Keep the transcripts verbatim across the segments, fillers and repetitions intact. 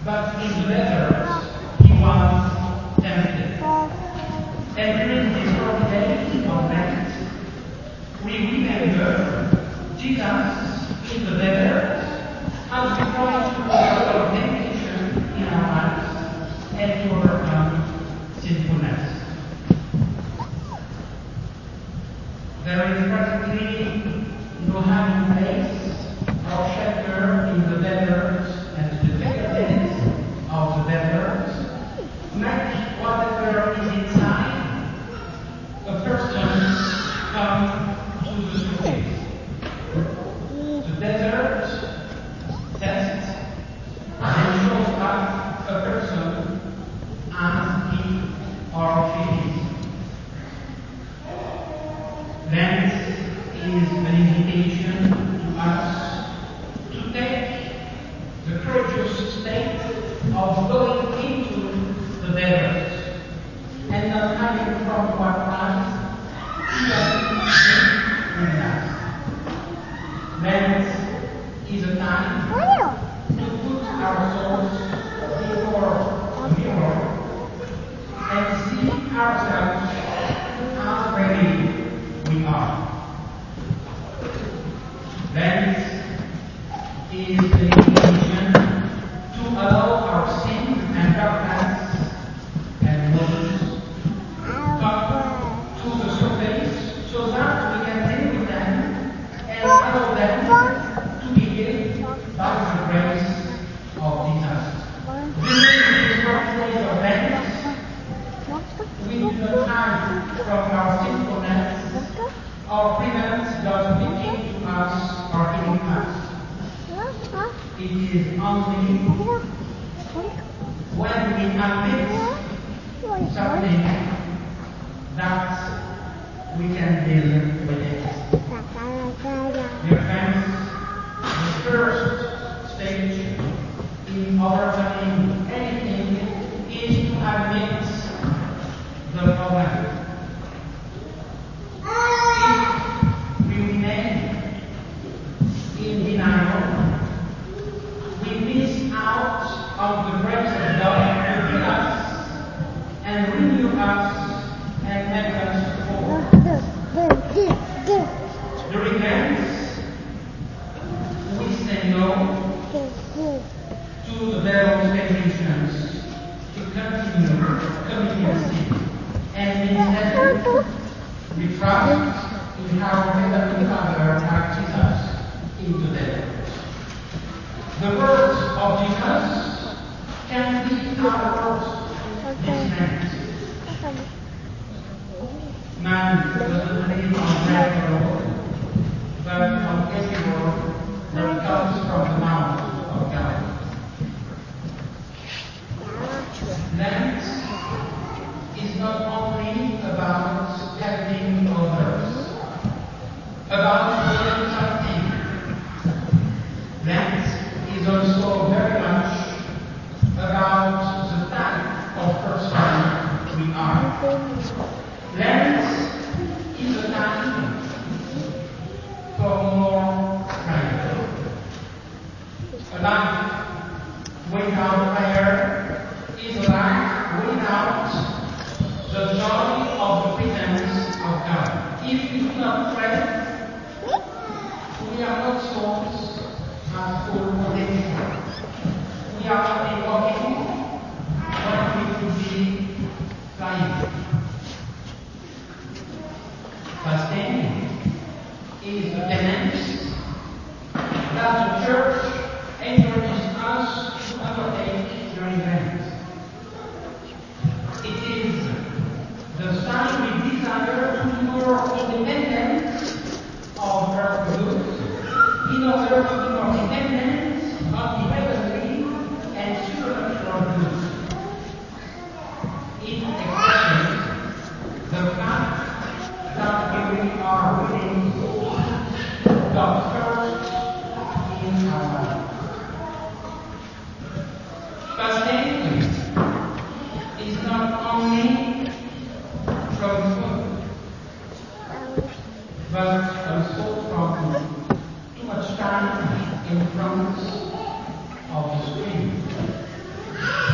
but in the letters he was tempted. And during this forty days of Lent, we remember Jesus in the letters as we try to overcome temptation in our lives and to overcome sinfulness. There is practically no hiding place or shelter in the letters and the decadence of the letters. Make whatever is inside a person come to the surface. The desert tests and shows up a person as he or she is. Lent is an invitation to us to take the courageous state of going into the desert and not hiding from what lies within us. Lent is a time to put our souls before a mirror and see ourselves as really we are. Lent is an invitation to allow our sin and darkness and wounds come to the surface so that we can deal with them and allow them to be healed by the grace of Jesus. During these forty days of Lent, we do not hide from our sinfulness or prevent God speaking to us or healing us. It is only when we admit something that we can deal with it. Dear friends, the first stage in overcoming anything is to admit the problem. If we remain in denial, we miss out on the grace of God to heal us and renew us and make us whole. During Lent, we say no to the devil's temptations to continue committing sin, and instead we trust in our Heavenly Father like Jesus into them. The words of Jesus can be our words this Lent. Man doesn't live on bread alone, but on every word that comes from the mouth of God. Lent is not only about helping others, about doing something. Lent is also very much about the type of person we are. Lent is a time for more prayer. A life without prayer is a life without the joy of the presence of God. If we do not pray, we are not souls at full potential. We are only walking when we could be flying. Fasting is the penance that the Church encourages us to undertake during Lent. It is the sign we desire to be more independent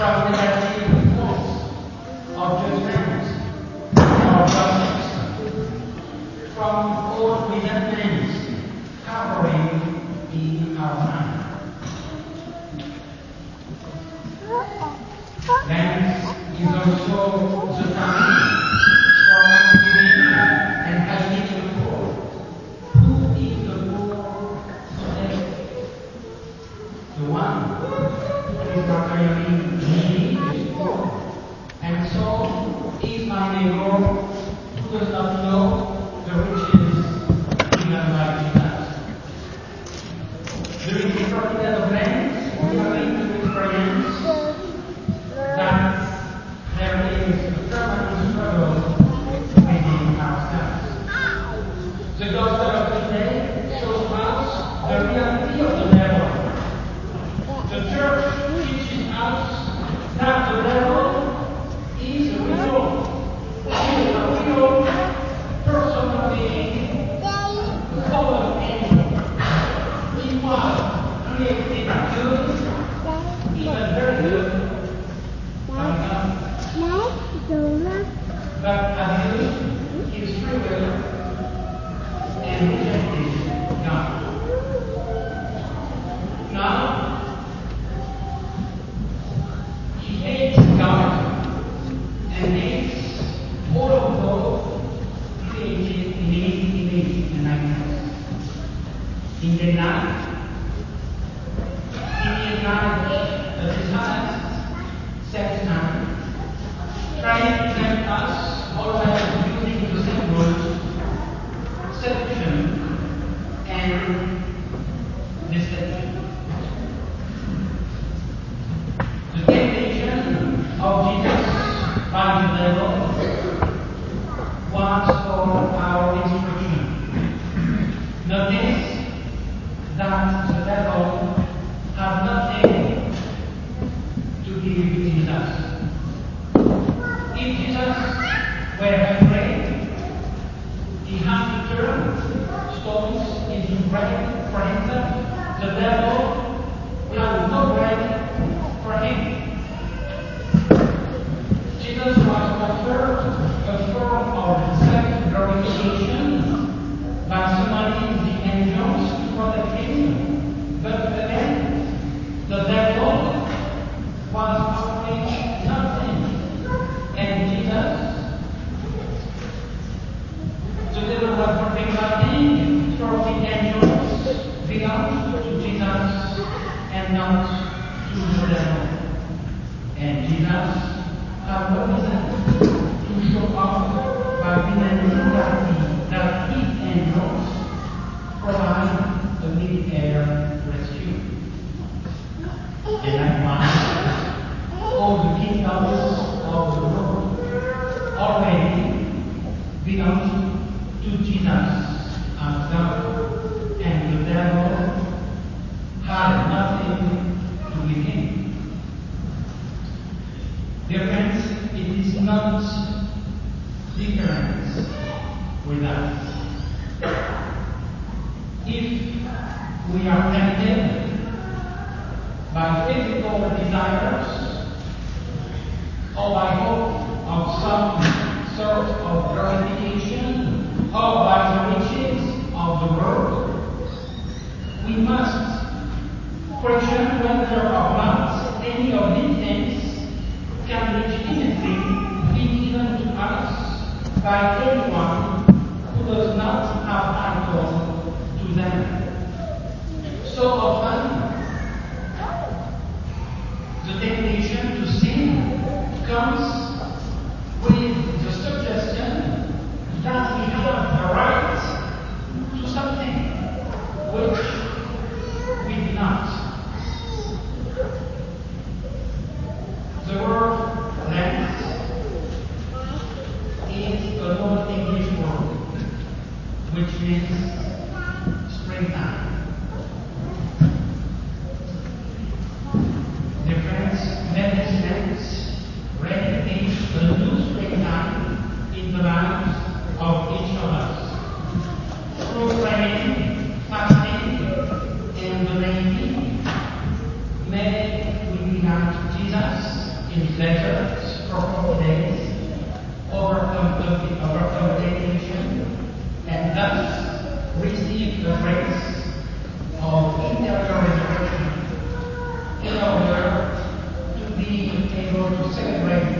from negative thoughts of judgment or gossip, from all resentments harboring in our mind. Lent is also the time for giving and helping the poor. Who is the poor today? The one who is materially needy is poor, and so is my neighbor who does not know the riches given by Jesus. During the forty days of Lent, we are going to experience that there is a permanent struggle within ourselves. The gospel of today shows us the reality of the devil. The church teaches us that the devil is a real, is a real personal being, fallen angel. He was created good, even very good, but abused his free will and rejected God. Now, he hates God and hates all of those created in his image and likeness. In the night, he ignite a dishonest sex man, trying to get us always using the same words, seduction and deception. The temptation of Jesus by the devil was for our instruction. Notice that the devil had nothing to give Jesus. If Jesus were afraid, he had to turn stones into bread for himself. The devil had no bread for him. Jesus was offered a form of self-glorification by summoning the angels to protect him. But again, the devil was offering nothing. And Jesus, the devil was offering nothing, for the angels belonged to Jesus and not to the devil. And Jesus had no reason to show off by demanding that, that his angels provide a mid-air rescue. And likewise, all the kingdoms of the world already belongs to Jesus as God, and the devil had nothing to give him. Dear friends, it is not different with us. If we are tempted by physical desires or by hope of some sort of glorification or by the riches of the world, we must question whether or not any of these things can legitimately be given to us by anyone who does not have title to them. So often, the temptation to sin comes with the suggestion that we have a right to something which we do not. The word Lent is an old English word which means springtime. Dear friends, let us Lent recognize a new springtime in the lives of each of us. Through praying, fasting, and donating, may we be like Jesus in pleasures for forty days, overcome, tempt- overcome temptation, and thus receive the grace of interior resurrection in order to be able to celebrate